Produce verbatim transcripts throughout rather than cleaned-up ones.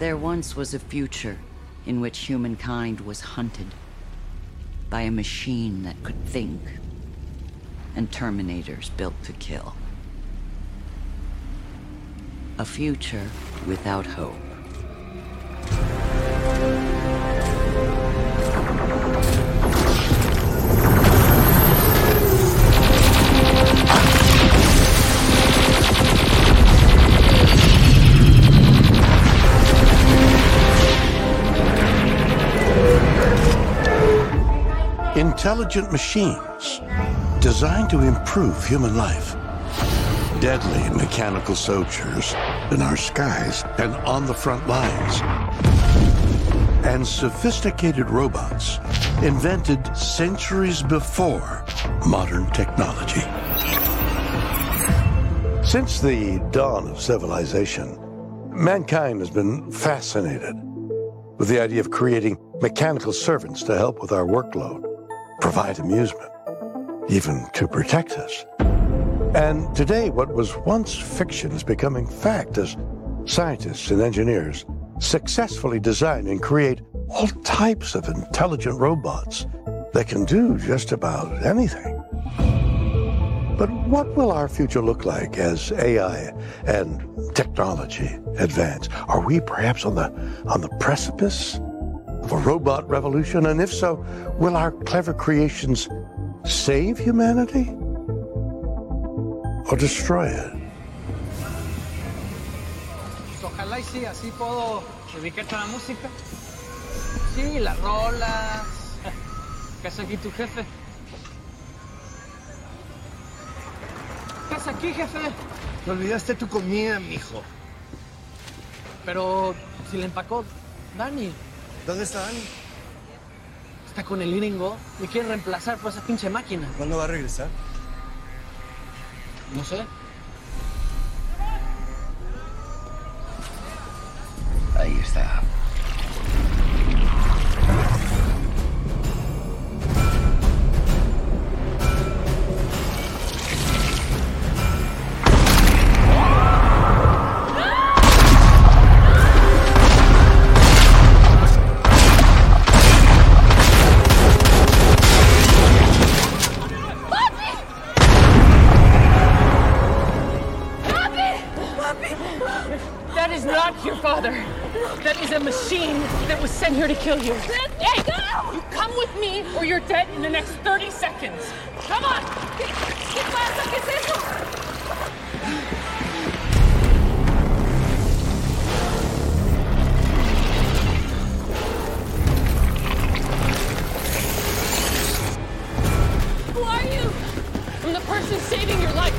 There once was a future in which humankind was hunted by a machine that could think, and Terminators built to kill. A future without hope. Intelligent machines designed to improve human life. Deadly mechanical soldiers in our skies and on the front lines. And sophisticated robots invented centuries before modern technology. Since the dawn of civilization, mankind has been fascinated with the idea of creating mechanical servants to help with our workload, provide amusement, even to protect us. And today, what was once fiction is becoming fact as scientists and engineers successfully design and create all types of intelligent robots that can do just about anything. But what will our future look like as A I and technology advance? Are we perhaps on the on the precipice of a robot revolution? And if so, will our clever creations save humanity or destroy it? Ojalá y sí, así puedo dedicarte a la música. Sí, las rolas. ¿Qué hace aquí tu jefe? ¿Qué hace aquí, jefe? Te olvidaste tu comida, mijo. Pero si la empacó Dani. ¿Dónde está Dani? Está con el gringo. Me quiere reemplazar por esa pinche máquina. ¿Cuándo va a regresar? No sé. Ahí está. Sent here to kill you. Hey, go! You come with me or you're dead in the next thirty seconds. Come on! ¿Qué, qué pasa? ¿Qué es eso? Who are you? I'm the person saving your life.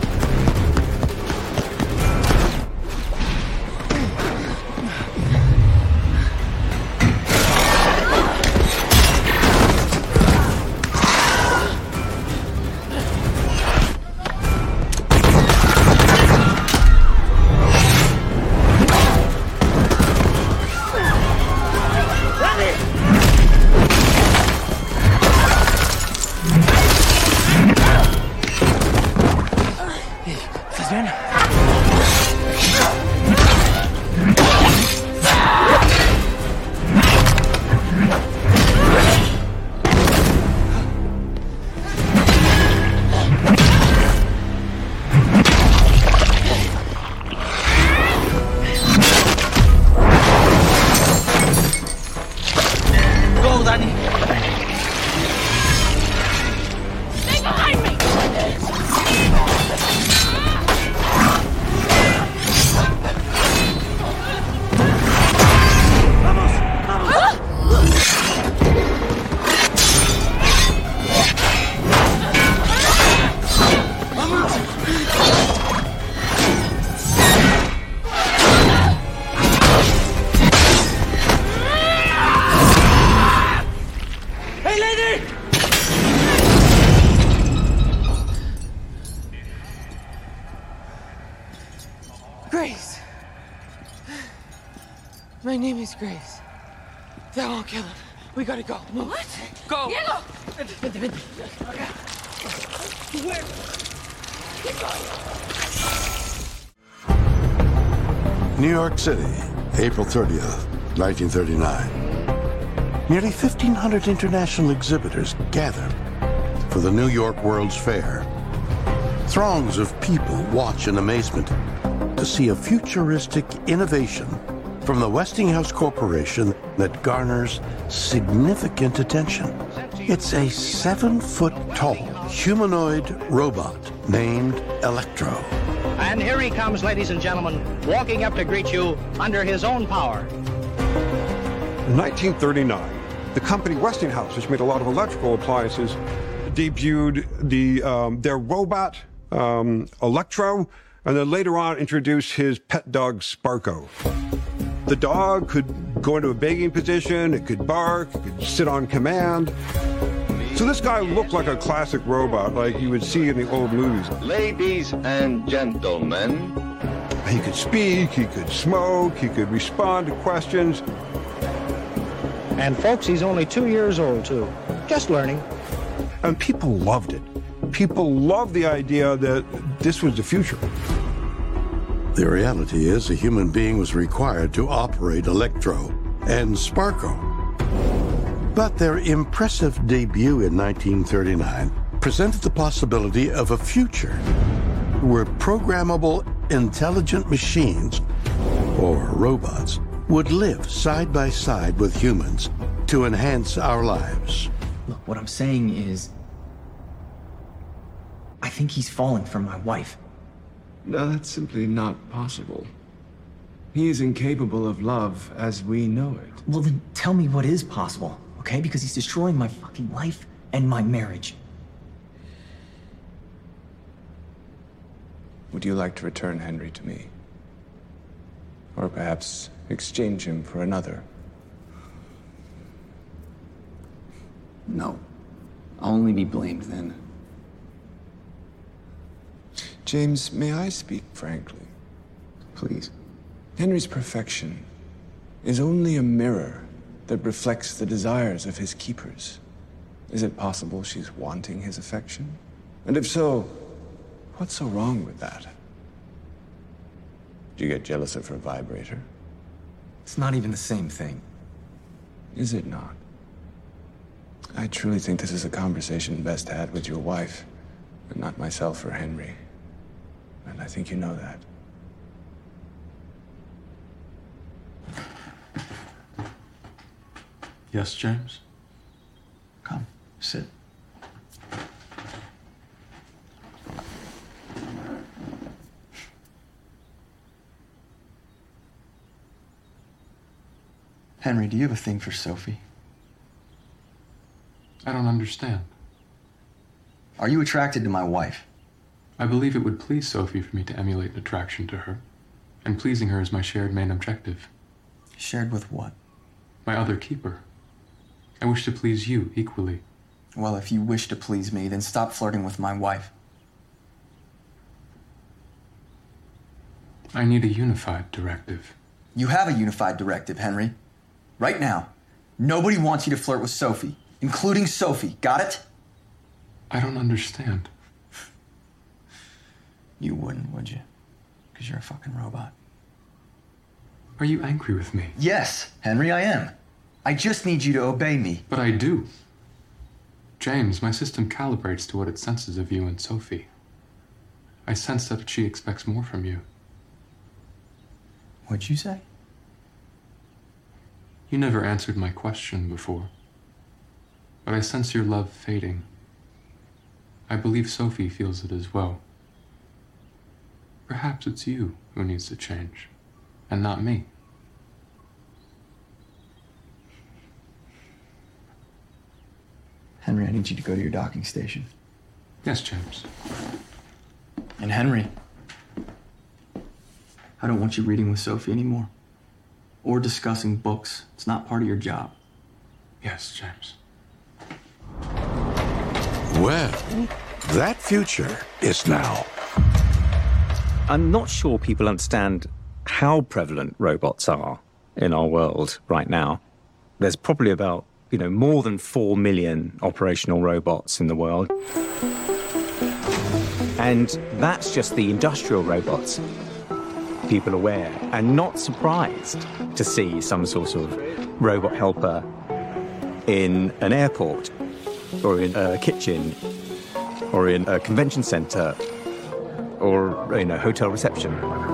Grace. My name is Grace. That won't kill him. We gotta go. Move. What? Go. Diego! Vente, vente, vente. Where? Keep going. New York City April thirtieth, nineteen thirty-nine. Nearly fifteen hundred international exhibitors gathered for the New York World's Fair. Throngs of people watch in amazement to see a futuristic innovation from the Westinghouse Corporation that garners significant attention. It's a seven-foot-tall humanoid robot named Electro. And here he comes, ladies and gentlemen, walking up to greet you under his own power. In nineteen thirty-nine, the company Westinghouse, which made a lot of electrical appliances, debuted the um, their robot, um, Electro, and then later on introduced his pet dog, Sparko. The dog could go into a begging position, it could bark, it could sit on command. So this guy looked like a classic robot, like you would see in the old movies. Ladies and gentlemen. He could speak, he could smoke, he could respond to questions. And folks, he's only two years old, too. Just learning. And people loved it. People loved the idea that this was the future. The reality is a human being was required to operate Electro and Sparko. But their impressive debut in nineteen thirty-nine presented the possibility of a future where programmable intelligent machines, or robots, would live side by side with humans to enhance our lives. Look, what I'm saying is, I think he's falling for my wife. No, that's simply not possible. He is incapable of love as we know it. Well, then tell me what is possible, okay? Because he's destroying my fucking life and my marriage. Would you like to return Henry to me? Or perhaps exchange him for another? No. I'll only be blamed then. James, may I speak frankly? Please. Henry's perfection is only a mirror that reflects the desires of his keepers. Is it possible she's wanting his affection? And if so, what's so wrong with that? Do you get jealous of her vibrator? It's not even the same thing. Is it not? I truly think this is a conversation best had with your wife, and not myself or Henry. And I think you know that. Yes, James? Come, sit. Henry, do you have a thing for Sophie? I don't understand. Are you attracted to my wife? I believe it would please Sophie for me to emulate an attraction to her, and pleasing her is my shared main objective. Shared with what? My other keeper. I wish to please you equally. Well, if you wish to please me, then stop flirting with my wife. I need a unified directive. You have a unified directive, Henry. Right now, nobody wants you to flirt with Sophie, including Sophie. Got it? I don't understand. You wouldn't, would you? Because you're a fucking robot. Are you angry with me? Yes, Henry, I am. I just need you to obey me. But I do. James, my system calibrates to what it senses of you and Sophie. I sense that she expects more from you. What'd you say? You never answered my question before. But I sense your love fading. I believe Sophie feels it as well. Perhaps it's you who needs to change, and not me. Henry, I need you to go to your docking station. Yes, James. And Henry, I don't want you reading with Sophie anymore. Or discussing books. It's not part of your job. Yes, James. Well, that future is now. I'm not sure people understand how prevalent robots are in our world right now. There's probably about, you know, more than four million operational robots in the world. And that's just the industrial robots. people aware and not surprised to see some sort of robot helper in an airport or in a kitchen or in a convention center or in a hotel reception.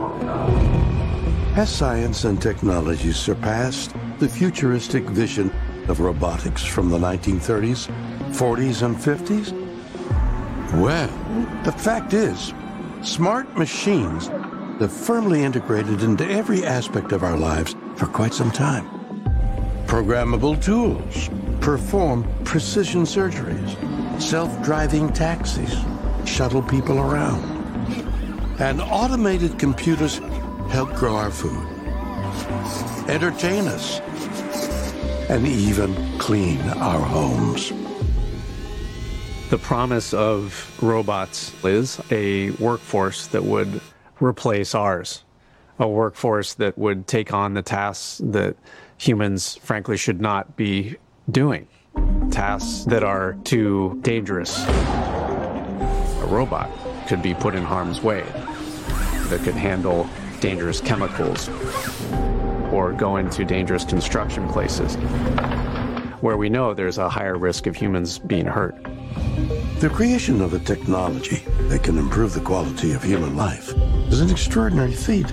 Has science and technology surpassed the futuristic vision of robotics from the nineteen thirties, forties, and fifties? Well, the fact is, smart machines have firmly integrated into every aspect of our lives for quite some time. Programmable tools perform precision surgeries, self-driving taxis shuttle people around, and automated computers help grow our food, entertain us, and even clean our homes. The promise of robots is a workforce that would replace ours, a workforce that would take on the tasks that humans, frankly, should not be doing, tasks that are too dangerous. A robot could be put in harm's way, that could handle dangerous chemicals or go into dangerous construction places where we know there's a higher risk of humans being hurt. The creation of a technology that can improve the quality of human life is an extraordinary feat.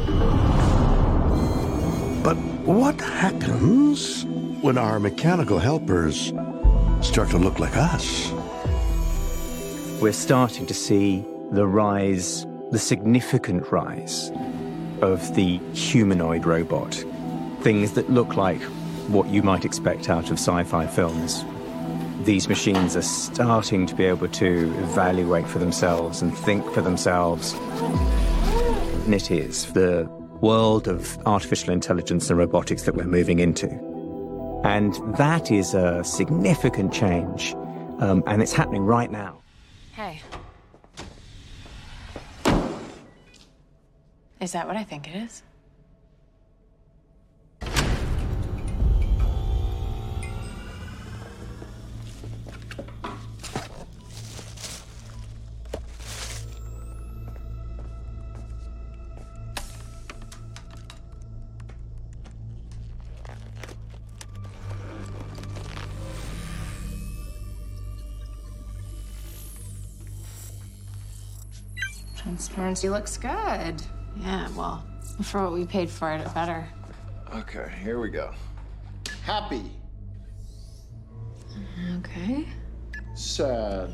But what happens when our mechanical helpers start to look like us? We're starting to see the rise, the significant rise of the humanoid robot. Things that look like what you might expect out of sci-fi films. These machines are starting to be able to evaluate for themselves and think for themselves. And it is the world of artificial intelligence and robotics that we're moving into. And that is a significant change, um, and it's happening right now. Hey. Is that what I think it is? Transparency looks good. Yeah, well, for what we paid for it, it better. Okay, here we go. Happy. Okay. Sad.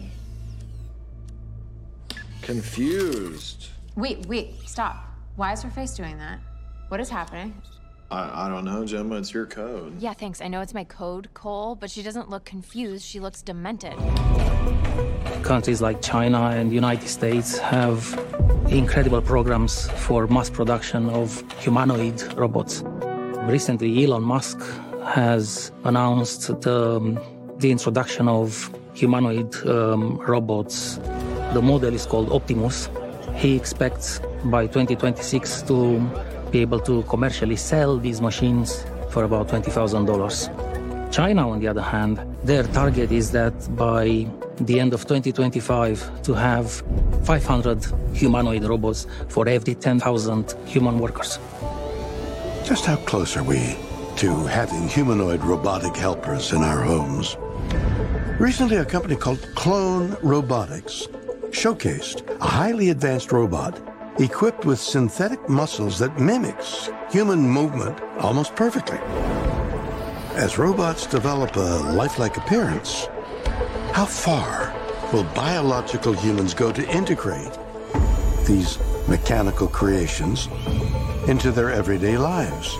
Confused. Wait, wait, stop. Why is her face doing that? What is happening? I, I don't know, Gemma. It's your code. Yeah, thanks. I know it's my code, Cole, but she doesn't look confused. She looks demented. Countries like China and the United States have incredible programs for mass production of humanoid robots. Recently, Elon Musk has announced the, the introduction of humanoid um, robots. The model is called Optimus. He expects by twenty twenty-six to be able to commercially sell these machines for about twenty thousand dollars. China, on the other hand, their target is that by the end of twenty twenty-five to have five hundred humanoid robots for every ten thousand human workers. Just how close are we to having humanoid robotic helpers in our homes? Recently, a company called Clone Robotics showcased a highly advanced robot equipped with synthetic muscles that mimics human movement almost perfectly. As robots develop a lifelike appearance, how far will biological humans go to integrate these mechanical creations into their everyday lives?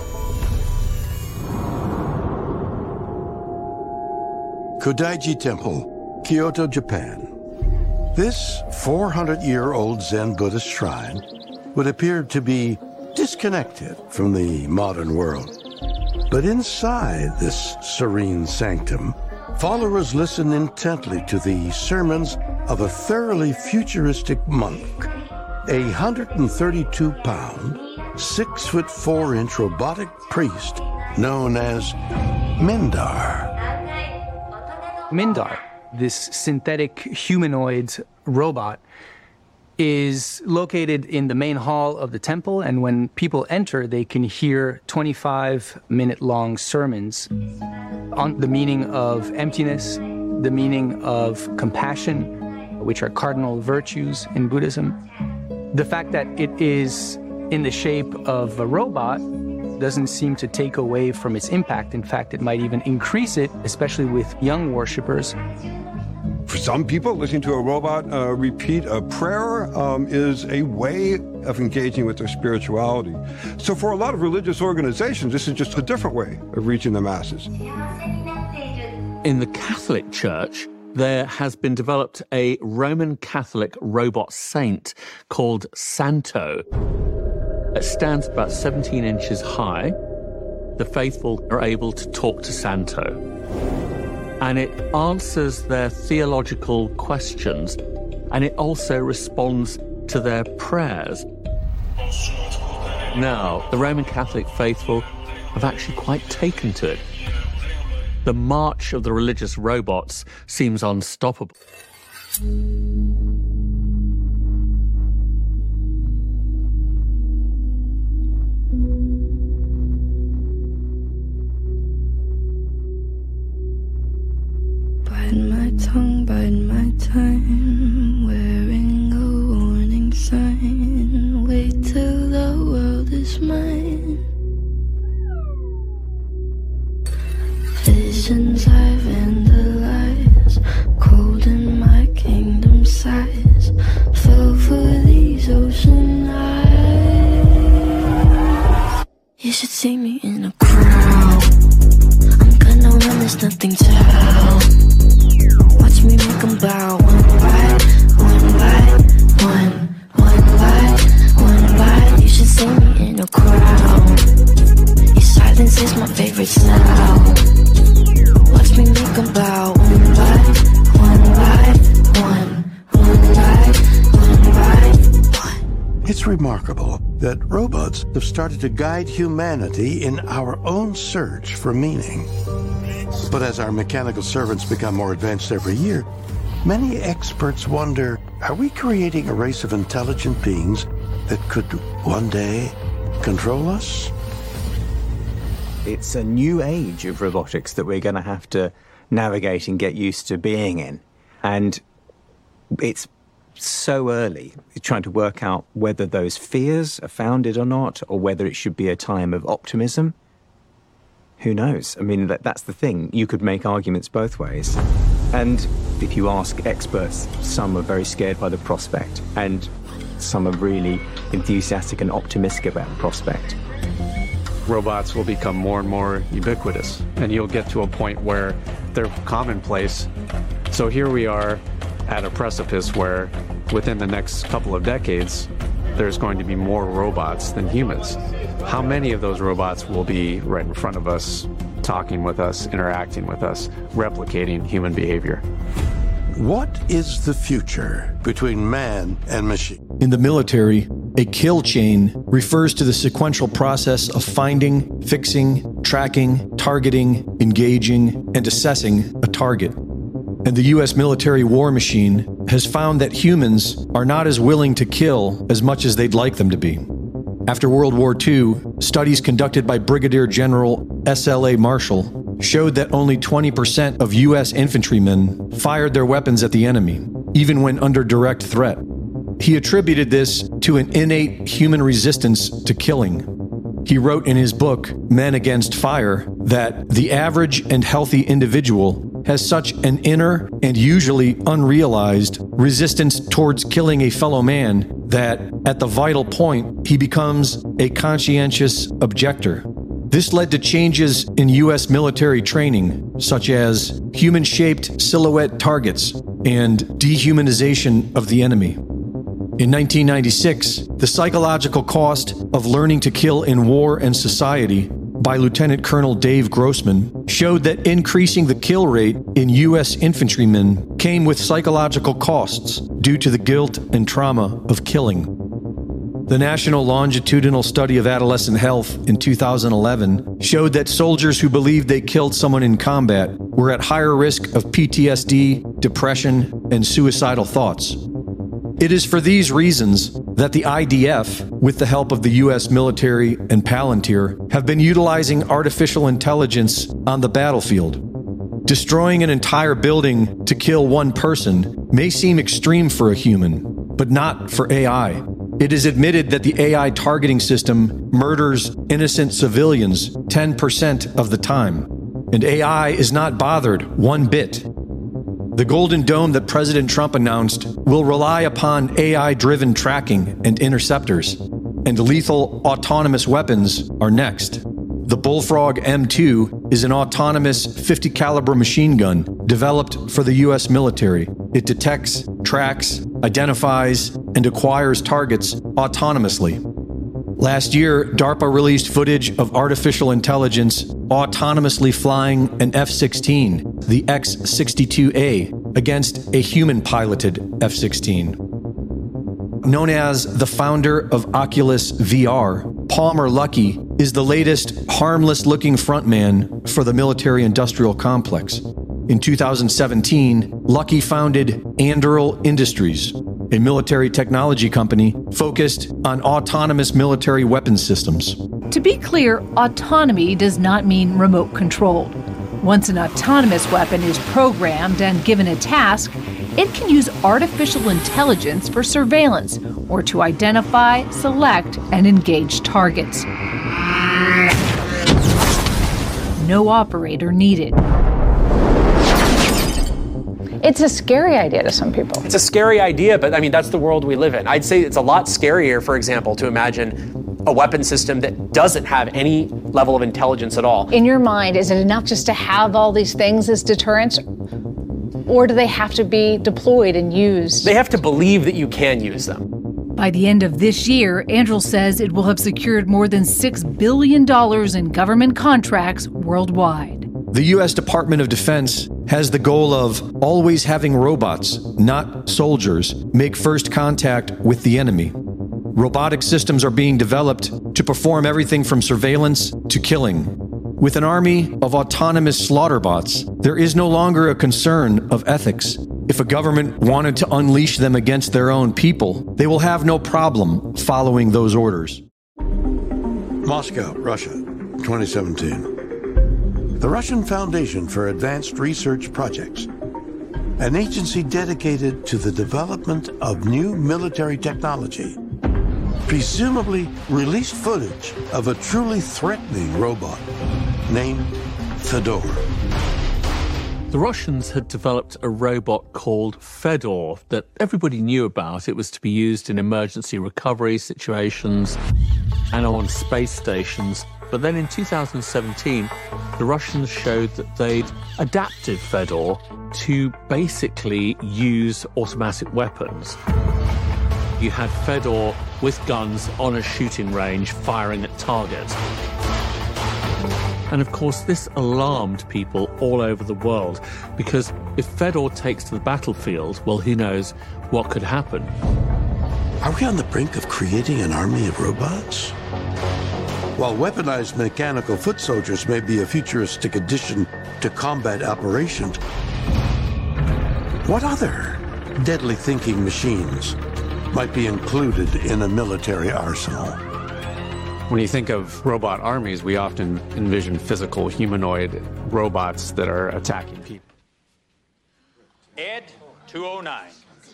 Kodaiji Temple, Kyoto, Japan. This four hundred year old Zen Buddhist shrine would appear to be disconnected from the modern world. But inside this serene sanctum, followers listen intently to the sermons of a thoroughly futuristic monk, a one hundred thirty-two pound, six foot four inch robotic priest known as Mindar. Mindar, this synthetic humanoid robot, is located in the main hall of the temple, and when people enter, they can hear twenty-five minute long sermons on the meaning of emptiness, the meaning of compassion, which are cardinal virtues in Buddhism. The fact that it is in the shape of a robot doesn't seem to take away from its impact. In fact, it might even increase it, especially with young worshippers. For some people, listening to a robot uh, repeat a prayer um, is a way of engaging with their spirituality. So for a lot of religious organizations, this is just a different way of reaching the masses. In the Catholic Church, there has been developed a Roman Catholic robot saint called Santo. It stands about seventeen inches high. The faithful are able to talk to Santo, and it answers their theological questions, and it also responds to their prayers. Now, the Roman Catholic faithful have actually quite taken to it. The march of the religious robots seems unstoppable. Bite my tongue, bite my time, wearing a warning sign. Wait till the world is mine. Visions I vandalize, cold in my kingdom size. Fell for these ocean eyes. You should see me in a crowd. I'm gonna run, there's nothing to help. Watch me make them bow, one by one by one, one by one by. You should see me in a crowd. Your silence is my favorite sound. Watch me make them bow, one by one by one, one by one by one. It's remarkable that robots have started to guide humanity in our own search for meaning. But as our mechanical servants become more advanced every year, many experts wonder, are we creating a race of intelligent beings that could one day control us? It's a new age of robotics that we're going to have to navigate and get used to being in. And it's so early, trying to work out whether those fears are founded or not, or whether it should be a time of optimism. Who knows? I mean, that, that's the thing. You could make arguments both ways. And if you ask experts, some are very scared by the prospect, and some are really enthusiastic and optimistic about the prospect. Robots will become more and more ubiquitous, and you'll get to a point where they're commonplace. So here we are at a precipice where within the next couple of decades, there's going to be more robots than humans. How many of those robots will be right in front of us, talking with us, interacting with us, replicating human behavior? What is the future between man and machine? In the military, a kill chain refers to the sequential process of finding, fixing, tracking, targeting, engaging, and assessing a target. And the U S military war machine has found that humans are not as willing to kill as much as they'd like them to be. After World War Two, studies conducted by Brigadier General S L A Marshall showed that only twenty percent of U S infantrymen fired their weapons at the enemy, even when under direct threat. He attributed this to an innate human resistance to killing. He wrote in his book, Men Against Fire, that the average and healthy individual has such an inner and usually unrealized resistance towards killing a fellow man that, at the vital point, he becomes a conscientious objector. This led to changes in U S military training, such as human-shaped silhouette targets and dehumanization of the enemy. In nineteen ninety-six, the psychological cost of learning to kill in war and society by Lieutenant Colonel Dave Grossman showed that increasing the kill rate in U S infantrymen came with psychological costs due to the guilt and trauma of killing. The National Longitudinal Study of Adolescent Health in two thousand eleven showed that soldiers who believed they killed someone in combat were at higher risk of P T S D, depression, and suicidal thoughts. It is for these reasons that the I D F, with the help of the U S military and Palantir, have been utilizing artificial intelligence on the battlefield. Destroying an entire building to kill one person may seem extreme for a human, but not for A I. It is admitted that the A I targeting system murders innocent civilians ten percent of the time, and A I is not bothered one bit. The Golden Dome that President Trump announced will rely upon A I-driven tracking and interceptors, and lethal autonomous weapons are next. The Bullfrog M two is an autonomous fifty caliber machine gun developed for the U S military. It detects, tracks, identifies, and acquires targets autonomously. Last year, DARPA released footage of artificial intelligence autonomously flying an F sixteen, the X sixty-two A, against a human-piloted F sixteen. Known as the founder of Oculus V R, Palmer Luckey is the latest harmless-looking frontman for the military-industrial complex. In two thousand seventeen, Luckey founded Anduril Industries, a military technology company focused on autonomous military weapons systems. To be clear, autonomy does not mean remote controlled. Once an autonomous weapon is programmed and given a task, it can use artificial intelligence for surveillance or to identify, select, and engage targets. No operator needed. It's a scary idea to some people. It's a scary idea, but I mean, that's the world we live in. I'd say it's a lot scarier, for example, to imagine a weapon system that doesn't have any level of intelligence at all. In your mind, is it enough just to have all these things as deterrents? Or do they have to be deployed and used? They have to believe that you can use them. By the end of this year, Anduril says it will have secured more than six billion dollars in government contracts worldwide. The U S Department of Defense has the goal of always having robots, not soldiers, make first contact with the enemy. Robotic systems are being developed to perform everything from surveillance to killing. With an army of autonomous slaughter bots, there is no longer a concern of ethics. If a government wanted to unleash them against their own people, they will have no problem following those orders. Moscow, Russia, twenty seventeen. The Russian Foundation for Advanced Research Projects, an agency dedicated to the development of new military technology, presumably released footage of a truly threatening robot named Fedor. The Russians had developed a robot called Fedor that everybody knew about. It was to be used in emergency recovery situations and on space stations. But then in two thousand seventeen, the Russians showed that they'd adapted Fedor to basically use automatic weapons. You had Fedor with guns on a shooting range firing at targets. And of course, this alarmed people all over the world, because if Fedor takes to the battlefield, well, who knows what could happen. Are we on the brink of creating an army of robots? While weaponized mechanical foot soldiers may be a futuristic addition to combat operations, what other deadly thinking machines might be included in a military arsenal? When you think of robot armies, we often envision physical humanoid robots that are attacking people. Ed two oh nine.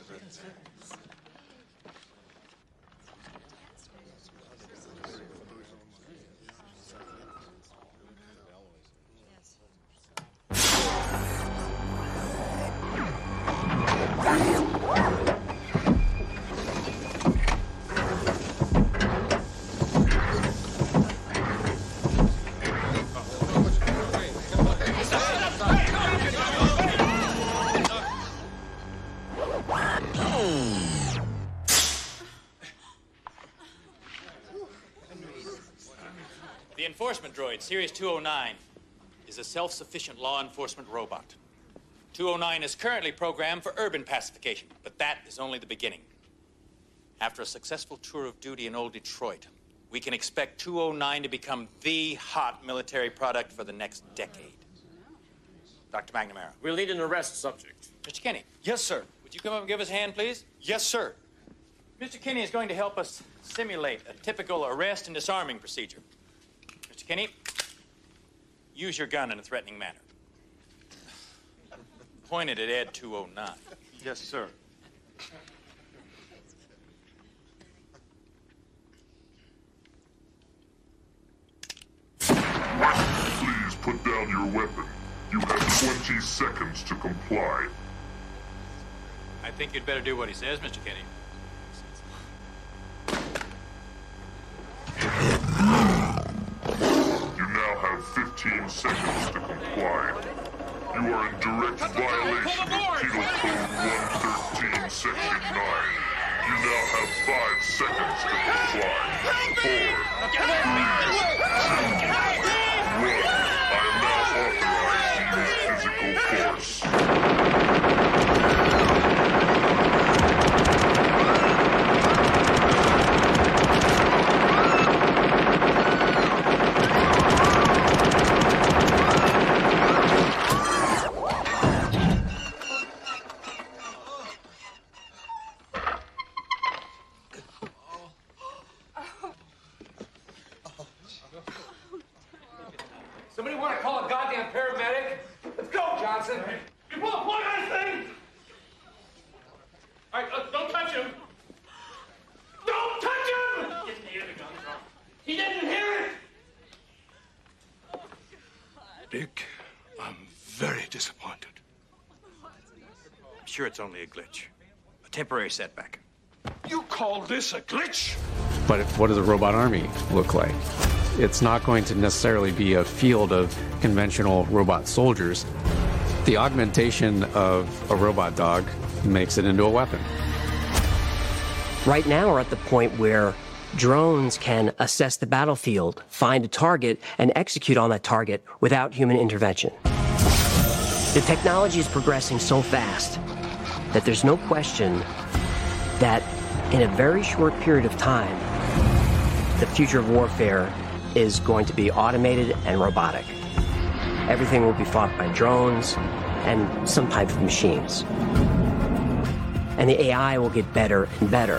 The enforcement droid, Series two oh nine, is a self-sufficient law enforcement robot. two oh nine is currently programmed for urban pacification, but that is only the beginning. After a successful tour of duty in old Detroit, we can expect two oh nine to become the hot military product for the next decade. Doctor McNamara. We'll need an arrest subject. Mister Kenny. Yes, sir. Would you come up and give us a hand, please? Yes, sir. Mister Kinney is going to help us simulate a typical arrest and disarming procedure. Mister Kinney, use your gun in a threatening manner. Point it at Ed two oh nine. Yes, sir. Please put down your weapon. You have twenty seconds to comply. I think you'd better do what he says, Mister Kinney. You now have fifteen seconds to comply. You are in direct violation of Penal Code one thirteen, Section nine. You now have five seconds to comply. Four, three, two, one. I am now authorized to use physical force. Somebody want to call a goddamn paramedic? Let's go, Johnson. You pull a plug on this thing. All right, uh, don't touch him. Don't touch him! He didn't hear the gun. He didn't hear it. Dick, I'm very disappointed. I'm sure it's only a glitch. A temporary setback. You call this a glitch? But what does a robot army look like? It's not going to necessarily be a field of conventional robot soldiers. The augmentation of a robot dog makes it into a weapon. Right now we're at the point where drones can assess the battlefield, find a target, and execute on that target without human intervention. The technology is progressing so fast that there's no question that in a very short period of time, the future of warfare is going to be automated and robotic. Everything will be fought by drones and some type of machines. And the A I will get better and better.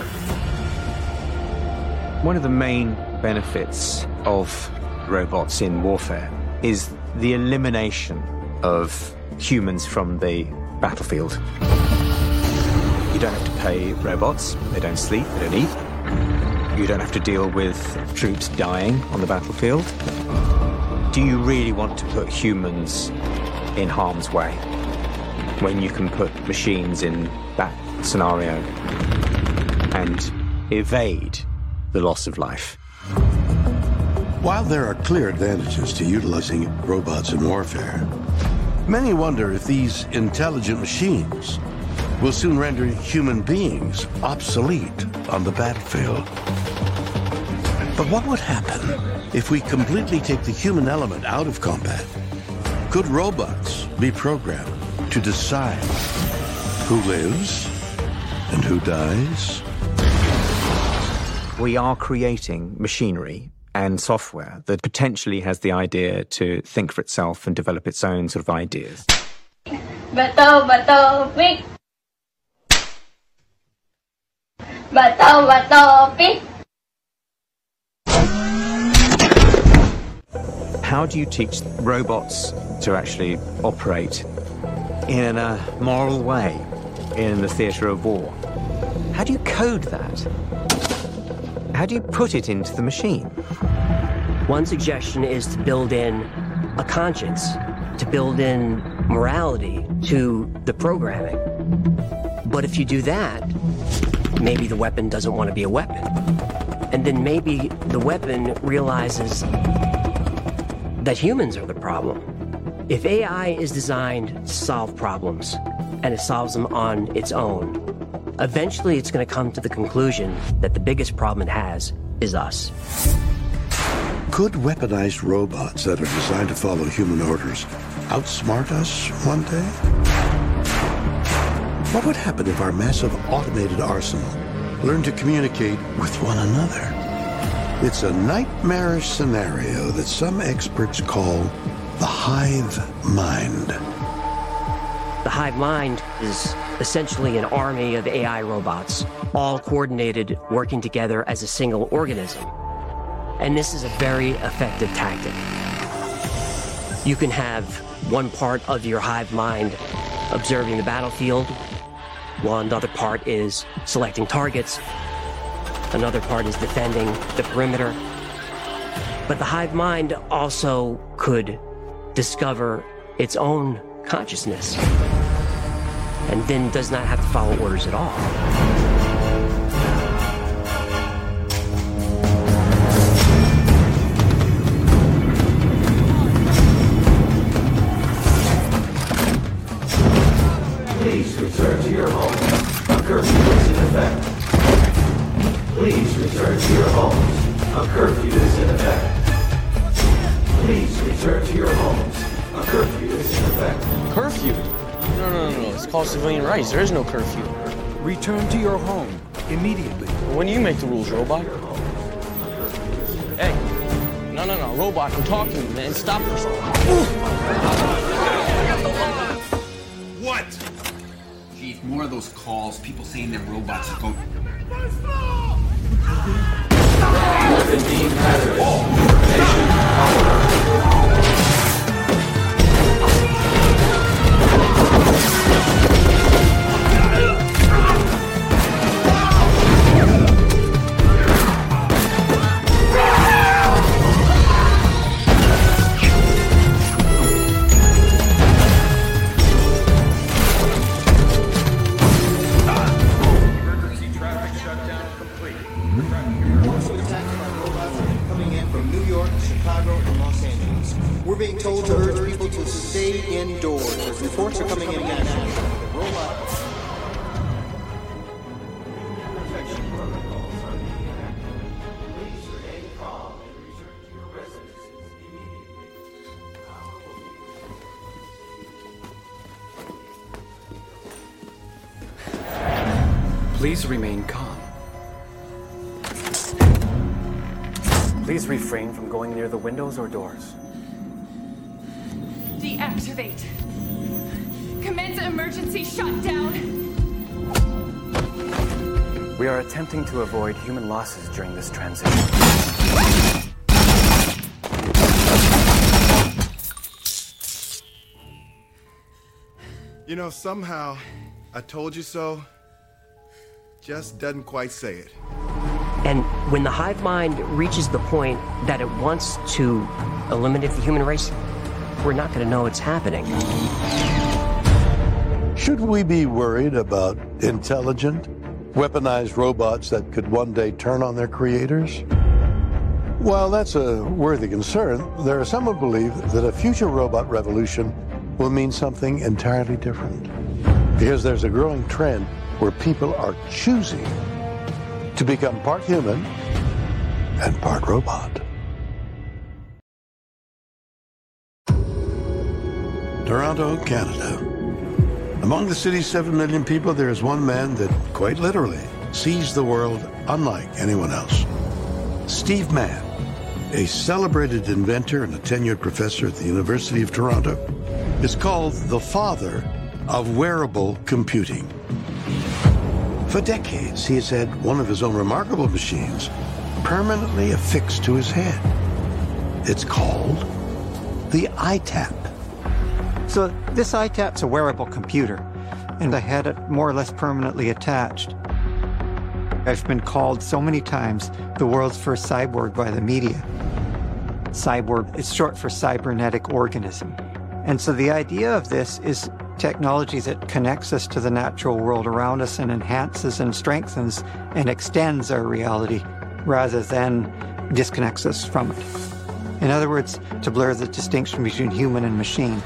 One of the main benefits of robots in warfare is the elimination of humans from the battlefield. You don't have to pay robots. They don't sleep, they don't eat. You don't have to deal with troops dying on the battlefield. Do you really want to put humans in harm's way when you can put machines in that scenario and evade the loss of life? While there are clear advantages to utilizing robots in warfare, many wonder if these intelligent machines will soon render human beings obsolete on the battlefield. But what would happen if we completely take the human element out of combat? Could robots be programmed to decide who lives and who dies? We are creating machinery and software that potentially has the idea to think for itself and develop its own sort of ideas. Bato, bato, pick. Bato, bato, pick. How do you teach robots to actually operate in a moral way in the theatre of war? How do you code that? How do you put it into the machine? One suggestion is to build in a conscience, to build in morality to the programming. But if you do that, maybe the weapon doesn't want to be a weapon. And then maybe the weapon realizes that humans are the problem. If A I is designed to solve problems, and it solves them on its own, eventually it's going to come to the conclusion that the biggest problem it has is us. Could weaponized robots that are designed to follow human orders outsmart us one day? What would happen if our massive automated arsenal learned to communicate with one another? It's a nightmarish scenario that some experts call the hive mind. The hive mind is essentially an army of A I robots, all coordinated, working together as a single organism. And this is a very effective tactic. You can have one part of your hive mind observing the battlefield, while another part is selecting targets, another part is defending the perimeter. But the hive mind also could discover its own consciousness and then does not have to follow orders at all. Please return to your home. A curfew is in effect. Please return to your homes. A curfew is in effect. Please return to your homes. A curfew is in effect. Curfew? No, no, no, no. It's called civilian rights. There is no curfew. Return to your home immediately. When do you make the rules, robot? Hey. No, no, no. Robot, I'm talking to you, man. Stop this. What? Geez, more of those calls. People saying that robots are going... Weapon deemed hazardous. We're being told to urge people to stay indoors as reports are coming in nationally. Robots. Please remain calm. Please refrain from going near the windows or doors. Deactivate. Commence emergency shutdown. We are attempting to avoid human losses during this transition. You know, somehow, I told you so just doesn't quite say it. And when the hive mind reaches the point that it wants to eliminate the human race, we're not going to know it's happening. Should we be worried about intelligent, weaponized robots that could one day turn on their creators? While that's a worthy concern, there are some who believe that a future robot revolution will mean something entirely different. Because there's a growing trend where people are choosing to become part human and part robot. Toronto, Canada. Among the city's seven million people, there is one man that, quite literally, sees the world unlike anyone else. Steve Mann, a celebrated inventor and a tenured professor at the University of Toronto, is called the father of wearable computing. For decades, he has had one of his own remarkable machines permanently affixed to his head. It's called the I TAP. So this I TAP's a wearable computer, and I had it more or less permanently attached. I've been called so many times the world's first cyborg by the media. Cyborg is short for cybernetic organism. And so the idea of this is technology that connects us to the natural world around us and enhances and strengthens and extends our reality rather than disconnects us from it. In other words, to blur the distinction between human and machine.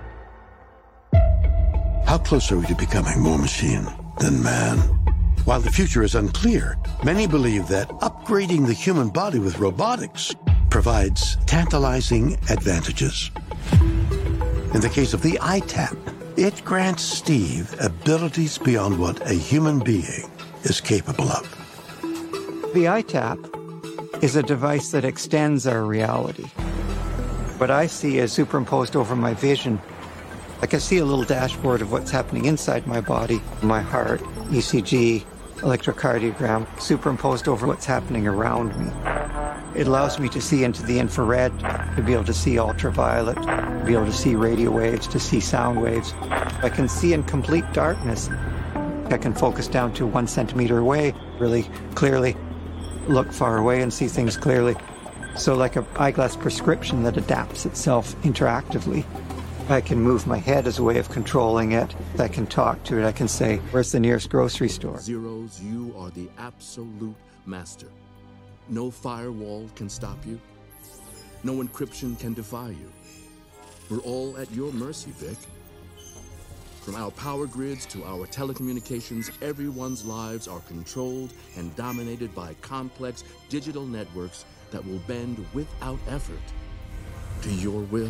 How close are we to becoming more machine than man? While the future is unclear, many believe that upgrading the human body with robotics provides tantalizing advantages. In the case of the I TAP, it grants Steve abilities beyond what a human being is capable of. The I TAP is a device that extends our reality. What I see is superimposed over my vision I can see a little dashboard of what's happening inside my body, my heart, E C G, electrocardiogram, superimposed over what's happening around me. It allows me to see into the infrared, to be able to see ultraviolet, to be able to see radio waves, to see sound waves. I can see in complete darkness. I can focus down to one centimeter away really clearly, look far away and see things clearly. So like an eyeglass prescription that adapts itself interactively. I can move my head as a way of controlling it. I can talk to it. I can say, where's the nearest grocery store? Zeros, you are the absolute master. No firewall can stop you. No encryption can defy you. We're all at your mercy, Vic. From our power grids to our telecommunications, everyone's lives are controlled and dominated by complex digital networks that will bend without effort to your will.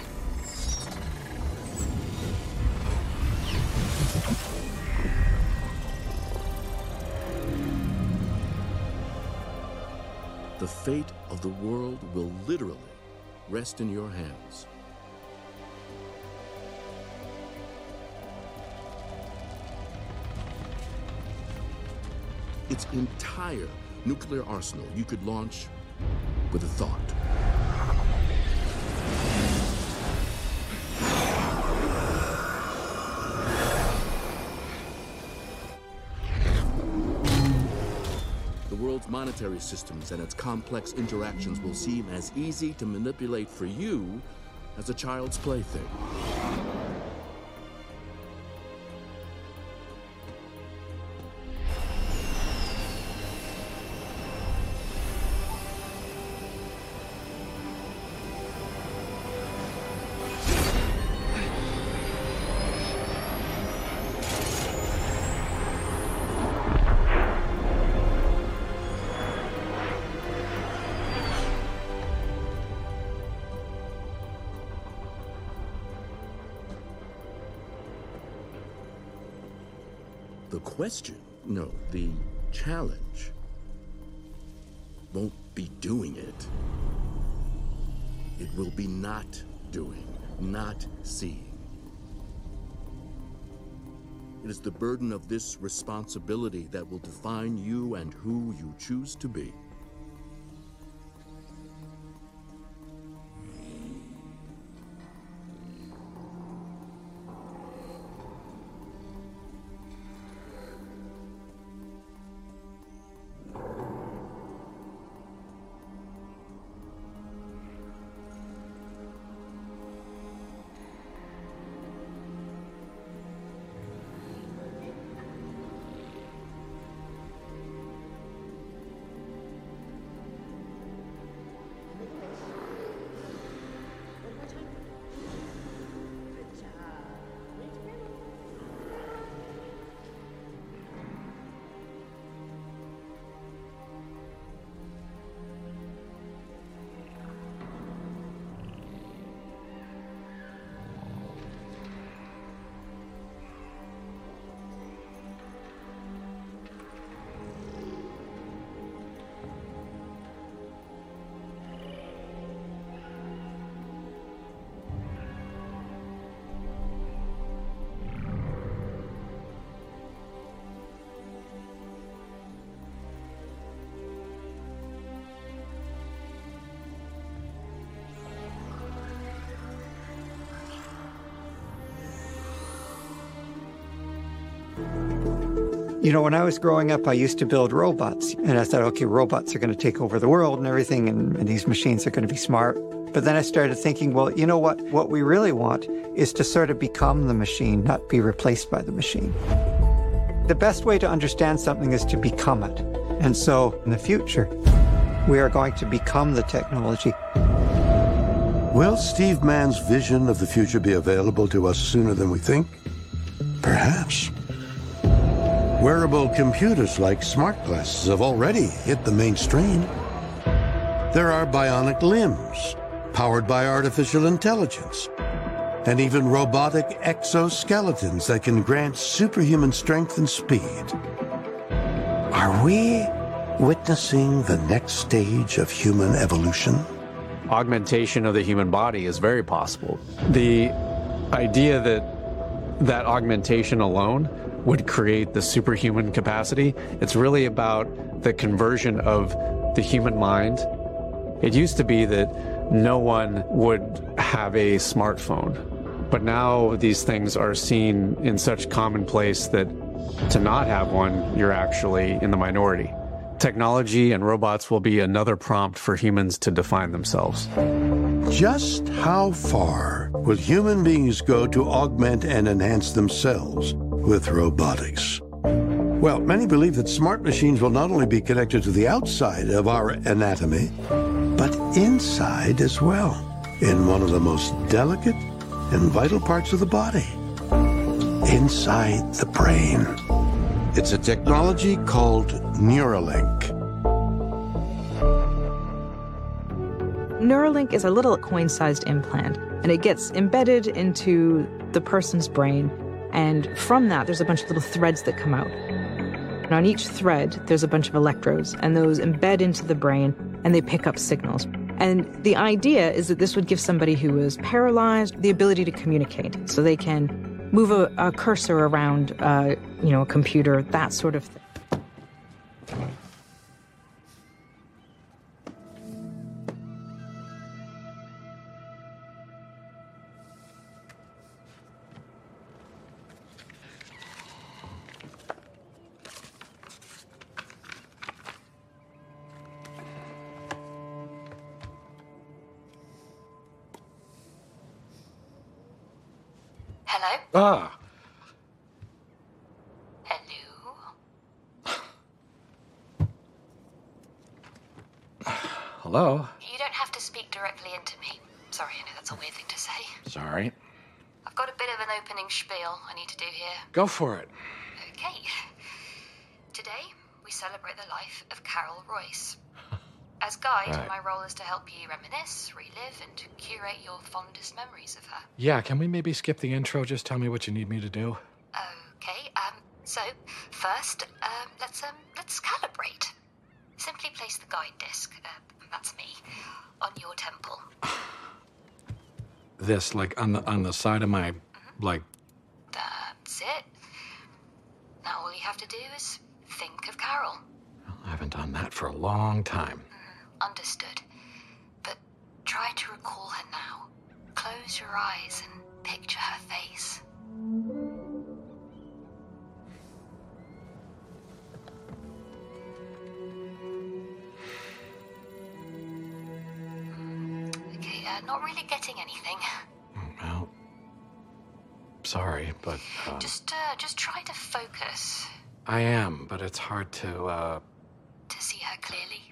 The fate of the world will literally rest in your hands. Its entire nuclear arsenal you could launch with a thought. The world's monetary systems and its complex interactions will seem as easy to manipulate for you as a child's plaything. The question, no, the challenge won't be doing it. It will be not doing, not seeing. It is the burden of this responsibility that will define you and who you choose to be. You know, when I was growing up, I used to build robots. And I thought, okay, robots are going to take over the world and everything, and, and these machines are going to be smart. But then I started thinking, well, you know what? What we really want is to sort of become the machine, not be replaced by the machine. The best way to understand something is to become it. And so in the future, we are going to become the technology. Will Steve Mann's vision of the future be available to us sooner than we think? Perhaps. Wearable computers like smart glasses have already hit the mainstream. There are bionic limbs, powered by artificial intelligence, and even robotic exoskeletons that can grant superhuman strength and speed. Are we witnessing the next stage of human evolution? Augmentation of the human body is very possible. The idea that that augmentation alone would create the superhuman capacity. It's really about the conversion of the human mind. It used to be that no one would have a smartphone, but now these things are seen in such commonplace that to not have one, you're actually in the minority. Technology and robots will be another prompt for humans to define themselves. Just how far will human beings go to augment and enhance themselves with robotics? Well, many believe that smart machines will not only be connected to the outside of our anatomy, but inside as well, in one of the most delicate and vital parts of the body, inside the brain. It's a technology called Neuralink. Neuralink is a little coin-sized implant, and it gets embedded into the person's brain, and from that there's a bunch of little threads that come out. And on each thread there's a bunch of electrodes, and those embed into the brain, and they pick up signals. And the idea is that this would give somebody who is paralyzed the ability to communicate, so they can move a, a cursor around, uh, you know, a computer, that sort of thing. Hello? Ah. Hello? Hello? You don't have to speak directly into me. Sorry, I know that's a weird thing to say. Sorry. I've got a bit of an opening spiel I need to do here. Go for it. Okay. Today, we celebrate the life of Carol Royce. As guide, Right. my role is to help you reminisce, relive, and to curate your fondest memories of her. Yeah, can we maybe skip the intro? Just tell me what you need me to do. Okay, um, so, first, um, let's, um, let's calibrate. Simply place the guide disc, uh, that's me, on your temple. This, like, on the on the side of my, like... That's it. Now all you have to do is think of Carol. I haven't done that for a long time. Understood. But try to recall her now. Close your eyes and picture her face. Okay, uh, not really getting anything. Well, sorry, but... Uh, Just, uh, just try to focus. I am, but it's hard to, uh... To see her clearly.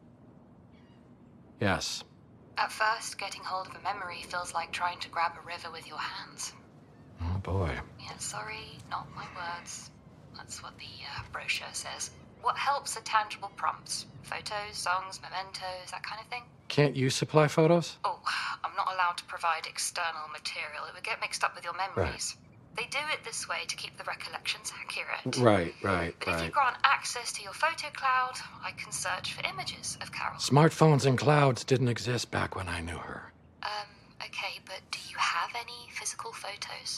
Yes. At first, getting hold of a memory feels like trying to grab a river with your hands. Oh, boy. Yeah, sorry, not my words. That's what the uh, brochure says. What helps are tangible prompts. Photos, songs, mementos, that kind of thing. Can't you supply photos? Oh, I'm not allowed to provide external material. It would get mixed up with your memories. They do it this way to keep the recollections accurate. Right, right, But if you right. grant access to your photo cloud, I can search for images of Carol. Smartphones and clouds didn't exist back when I knew her. Um, okay, but do you have any physical photos?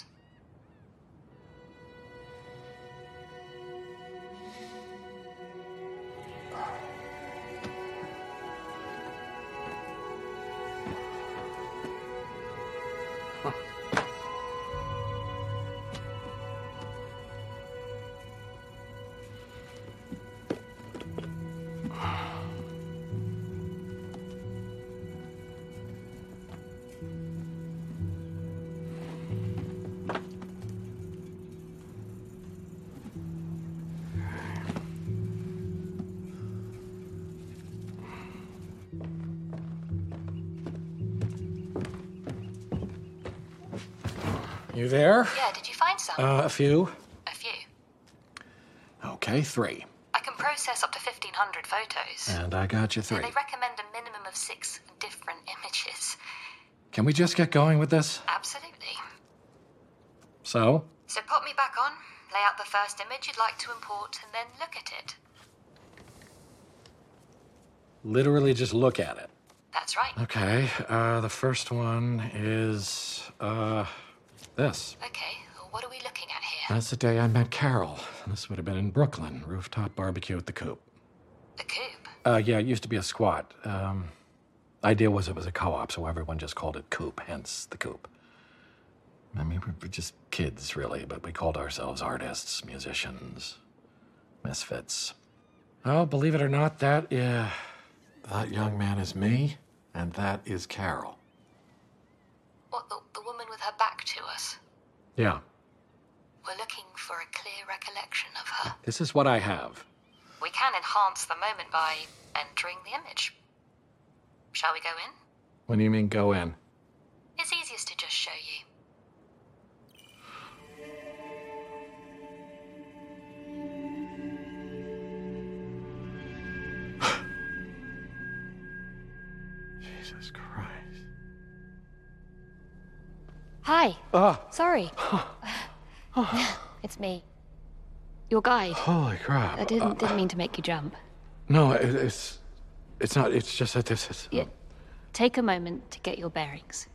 You there? Yeah, did you find some? Uh, a few. A few. Okay, three. I can process up to fifteen hundred photos. And I got you three. They recommend a minimum of six different images. Can we just get going with this? Absolutely. So? So pop me back on, lay out the first image you'd like to import, and then look at it. Literally just look at it. That's right. Okay, uh, the first one is, uh, This. Okay, well, what are we looking at here? That's the day I met Carol. This would have been in Brooklyn. Rooftop barbecue at the Coop. The Coop? Uh, yeah, it used to be a squat. Um, idea was it was a co-op, so everyone just called it Coop, hence the Coop. I mean, we were just kids, really, but we called ourselves artists, musicians, misfits. Oh, believe it or not, that, uh, that young man is me, and that is Carol. What, the, the woman with her back to us? Yeah, We're looking for a clear recollection of her. this is what I have. We can enhance the moment by entering the image. Shall we go in? What do you mean, go in? It's easiest to just show you. Jesus Christ. Hi. Ah. Sorry. It's me. Your guide. Holy crap. I didn't didn't mean to make you jump. No, it, it's, it's not, it's just that this is... Yeah. Take a moment to get your bearings.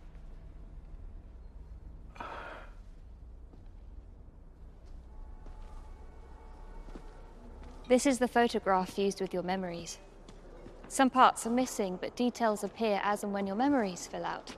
This is the photograph used with your memories. Some parts are missing, but details appear as and when your memories fill out.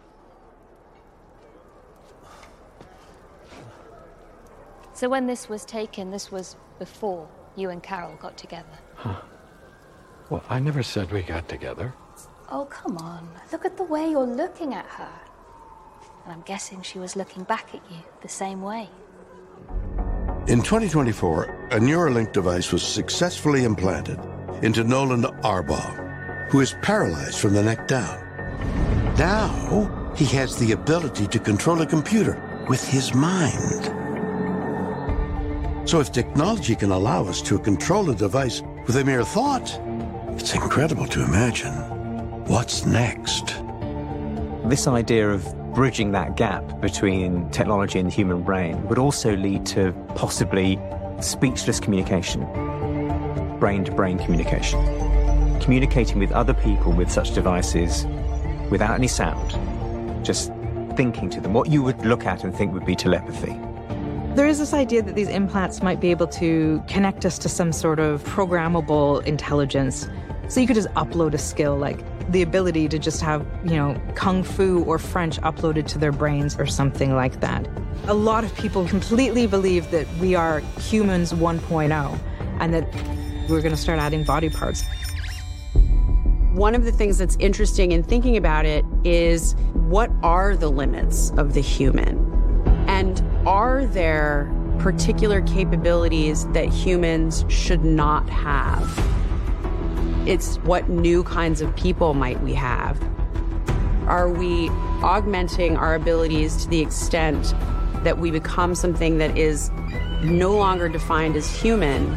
So when this was taken, this was before you and Carol got together. Huh. Well, I never said we got together. Oh, come on. Look at the way you're looking at her. And I'm guessing she was looking back at you the same way. In twenty twenty-four, a Neuralink device was successfully implanted into Nolan Arbaugh, who is paralyzed from the neck down. Now, he has the ability to control a computer with his mind. So if technology can allow us to control a device with a mere thought, it's incredible to imagine. What's next? This idea of bridging that gap between technology and the human brain would also lead to possibly speechless communication, brain-to-brain communication, communicating with other people with such devices without any sound, just thinking to them, what you would look at and think would be telepathy. There is this idea that these implants might be able to connect us to some sort of programmable intelligence. So you could just upload a skill, like the ability to just have, you know, Kung Fu or French uploaded to their brains or something like that. A lot of people completely believe that we are humans one point oh and that we're going to start adding body parts. One of the things that's interesting in thinking about it is, what are the limits of the human? And are there particular capabilities that humans should not have? It's what new kinds of people might we have? Are we augmenting our abilities to the extent that we become something that is no longer defined as human?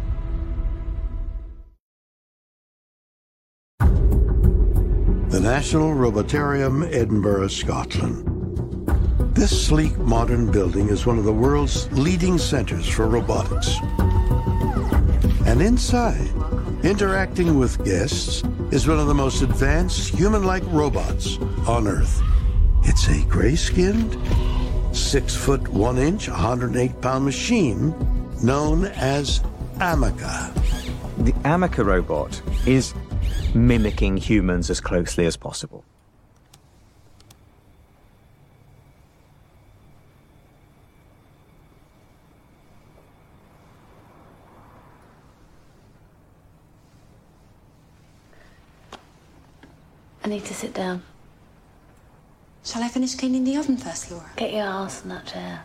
The National Robotarium, Edinburgh, Scotland. This sleek, modern building is one of the world's leading centers for robotics. And inside, interacting with guests, is one of the most advanced human-like robots on Earth. It's a gray-skinned, six foot one inch, one hundred eight pound machine known as Ameca. The Ameca robot is mimicking humans as closely as possible. I need to sit down. Shall I finish cleaning the oven first, Laura? Get your ass in that chair.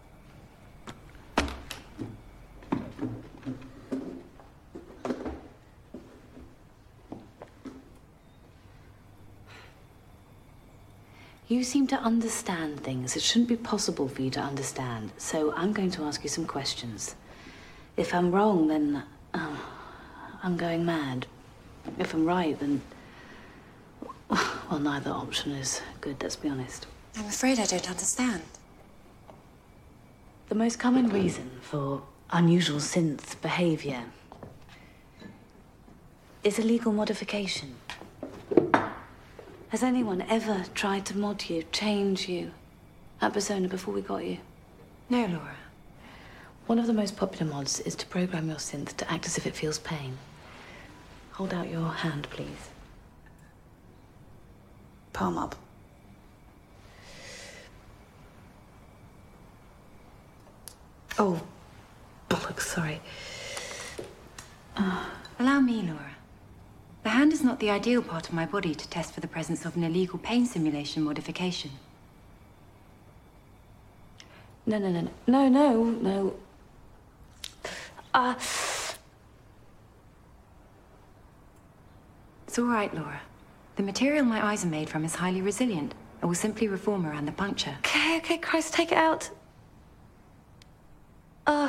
You seem to understand things that shouldn't be possible for you to understand, so I'm going to ask you some questions. If I'm wrong, then uh, I'm going mad. If I'm right, then... well, neither option is good, let's be honest. I'm afraid I don't understand. The most common reason for unusual synth behavior is illegal modification. Has anyone ever tried to mod you, change you, at Persona before we got you? No, Laura. One of the most popular mods is to program your synth to act as if it feels pain. Hold out your hand, please. Palm up. Oh, bollocks, sorry. Uh, Allow me, Laura. The hand is not the ideal part of my body to test for the presence of an illegal pain simulation modification. No, no, no, no, no, no. Uh... It's all right, Laura. The material my eyes are made from is highly resilient. I will simply reform around the puncture. Okay, okay, Christ, take it out. Uh...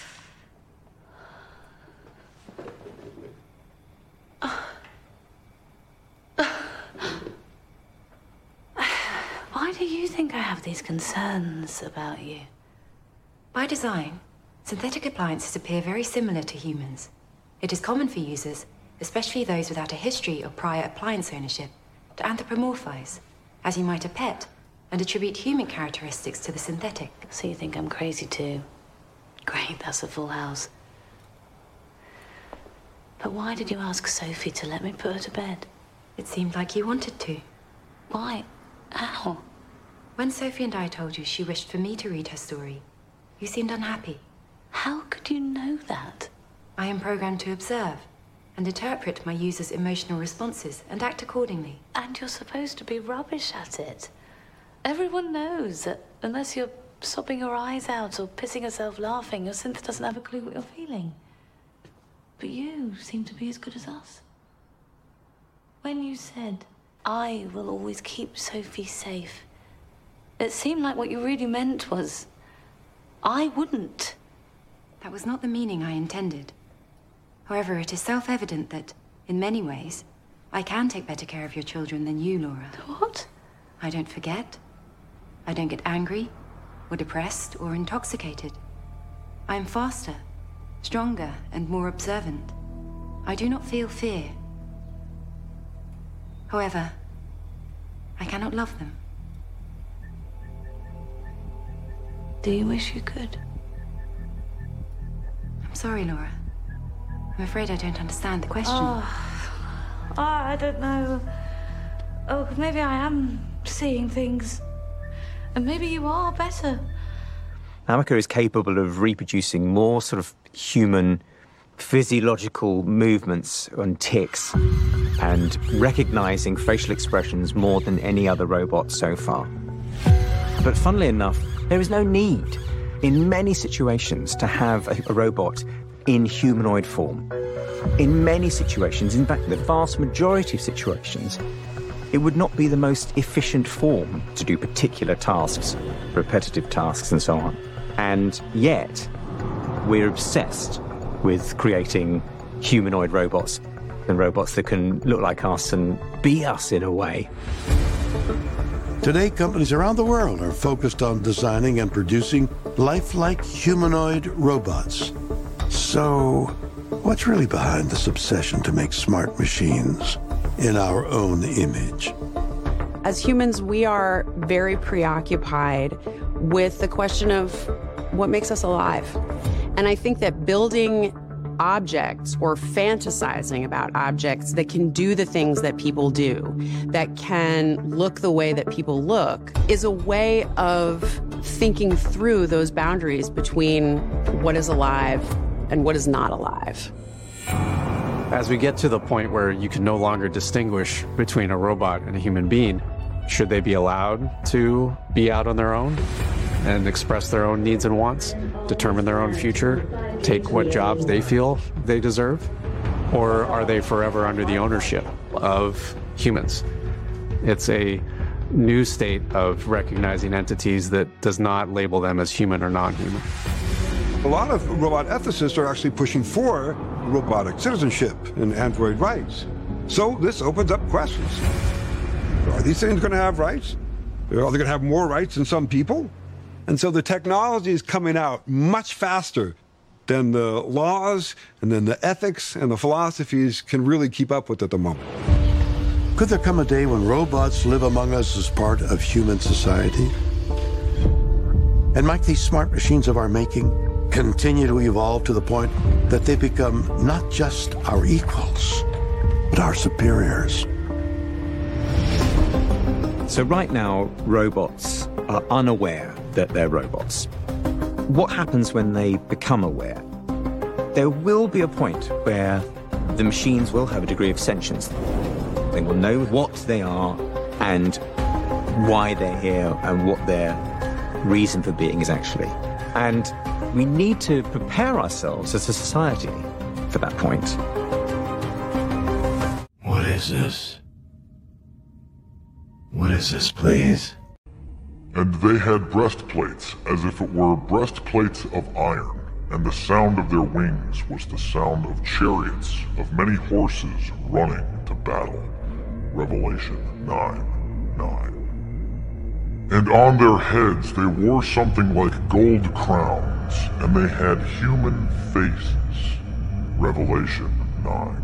Why do you think I have these concerns about you? By design, synthetic appliances appear very similar to humans. It is common for users, especially those without a history of prior appliance ownership, to anthropomorphize, as you might a pet, and attribute human characteristics to the synthetic. So you think I'm crazy too? Great, that's a full house. But why did you ask Sophie to let me put her to bed? It seemed like you wanted to. Why? How? When Sophie and I told you she wished for me to read her story, you seemed unhappy. How could you know that? I am programmed to observe and interpret my users' emotional responses and act accordingly. And you're supposed to be rubbish at it. Everyone knows that unless you're sobbing your eyes out or pissing yourself laughing, your synth doesn't have a clue what you're feeling. But you seem to be as good as us. When you said, I will always keep Sophie safe, it seemed like what you really meant was, I wouldn't. That was not the meaning I intended. However, it is self-evident that, in many ways, I can take better care of your children than you, Laura. What? I don't forget. I don't get angry, or depressed, or intoxicated. I am faster, stronger, and more observant. I do not feel fear. However, I cannot love them. Do you wish you could? I'm sorry, Laura. I'm afraid I don't understand the question. Oh, oh, I don't know. Oh, maybe I am seeing things. And maybe you are better. Amika is capable of reproducing more sort of human physiological movements and tics and recognizing facial expressions more than any other robot so far. But funnily enough, there is no need in many situations to have a, a robot in humanoid form. In many situations, in fact, the vast majority of situations, it would not be the most efficient form to do particular tasks, repetitive tasks and so on. And yet, we're obsessed with creating humanoid robots and robots that can look like us and be us in a way. Today, companies around the world are focused on designing and producing lifelike humanoid robots. So, what's really behind this obsession to make smart machines in our own image? As humans, we are very preoccupied with the question of what makes us alive. And I think that building objects or fantasizing about objects that can do the things that people do, that can look the way that people look, is a way of thinking through those boundaries between what is alive and what is not alive. As we get to the point where you can no longer distinguish between a robot and a human being, should they be allowed to be out on their own and express their own needs and wants, determine their own future, take what jobs they feel they deserve? Or are they forever under the ownership of humans? It's a new state of recognizing entities that does not label them as human or non-human. A lot of robot ethicists are actually pushing for robotic citizenship and android rights. So this opens up questions. Are these things going to have rights? Are they going to have more rights than some people? And so the technology is coming out much faster than the laws and then the ethics and the philosophies can really keep up with at the moment. Could there come a day when robots live among us as part of human society? And might these smart machines of our making continue to evolve to the point that they become not just our equals, but our superiors. So right now, robots are unaware that they're robots. What happens when they become aware? There will be a point where the machines will have a degree of sentience. They will know what they are and why they're here and what their reason for being is actually. And we need to prepare ourselves as a society for that point. What is this? What is this, please? And they had breastplates, as if it were breastplates of iron, and the sound of their wings was the sound of chariots, of many horses running to battle. Revelation nine nine. And on their heads they wore something like gold crowns, and they had human faces. Revelation nine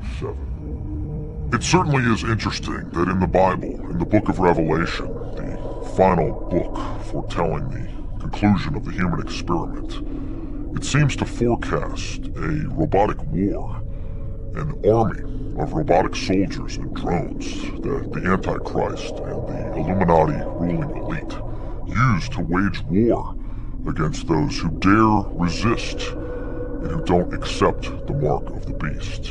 seven. It certainly is interesting that in the Bible, in the book of Revelation, the final book foretelling the conclusion of the human experiment, it seems to forecast a robotic war, an army of robotic soldiers and drones that the Antichrist and the Illuminati ruling elite use to wage war against those who dare resist and who don't accept the mark of the beast.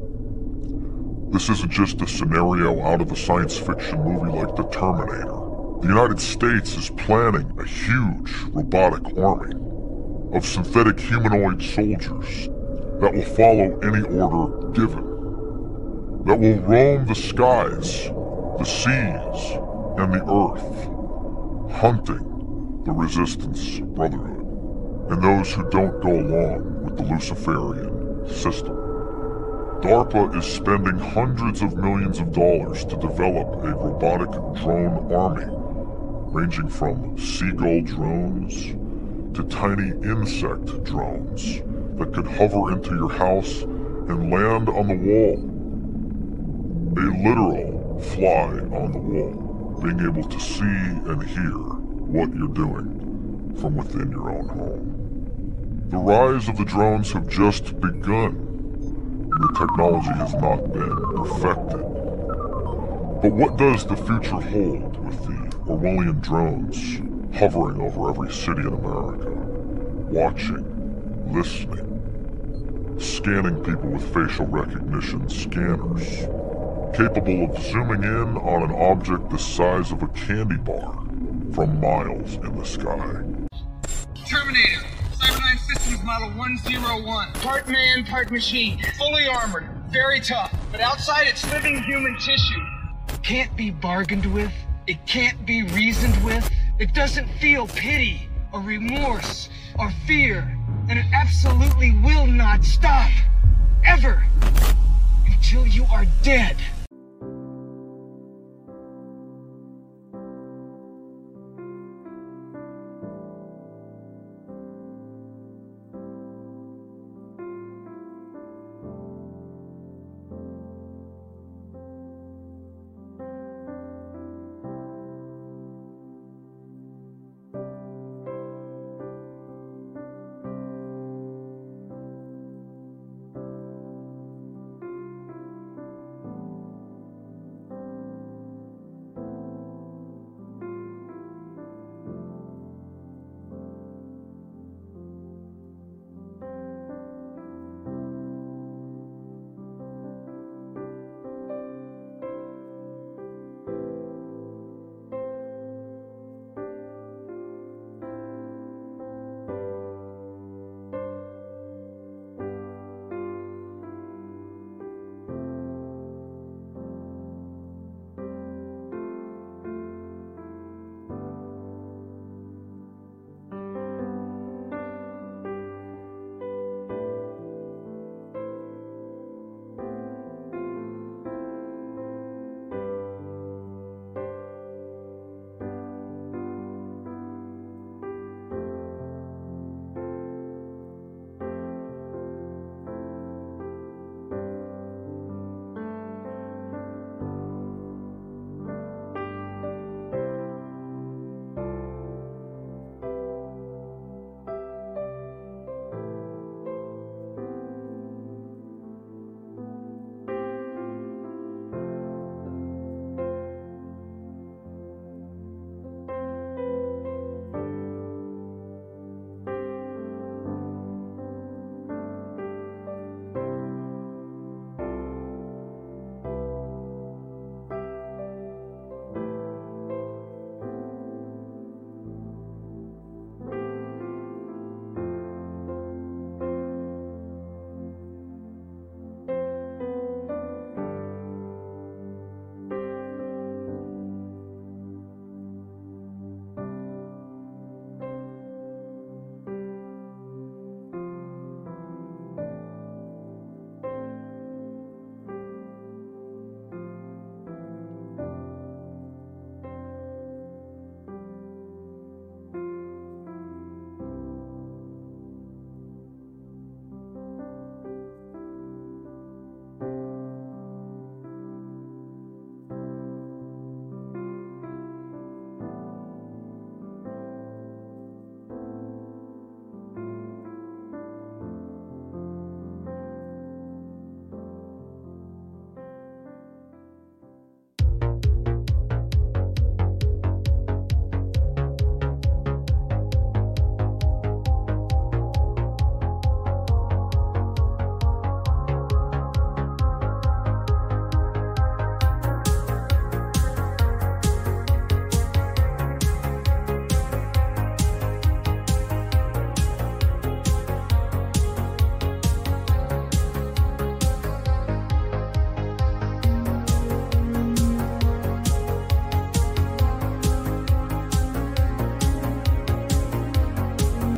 This isn't just a scenario out of a science fiction movie like The Terminator. The United States is planning a huge robotic army of synthetic humanoid soldiers that will follow any order given, that will roam the skies, the seas, and the earth, hunting the Resistance Brotherhood and those who don't go along with the Luciferian system. DARPA is spending hundreds of millions of dollars to develop a robotic drone army, ranging from seagull drones to tiny insect drones that could hover into your house and land on the wall. A literal fly on the wall, being able to see and hear what you're doing from within your own home. The rise of the drones have just begun. The technology has not been perfected. But what does the future hold with the Orwellian drones hovering over every city in America, watching, listening, scanning people with facial recognition scanners, capable of zooming in on an object the size of a candy bar from miles in the sky? Terminator, Cyberdyne Systems Model one oh one. Part man, part machine. Fully armored, very tough. But outside it's living human tissue. It can't be bargained with. It can't be reasoned with. It doesn't feel pity or remorse or fear. And it absolutely will not stop. Ever. Until you are dead.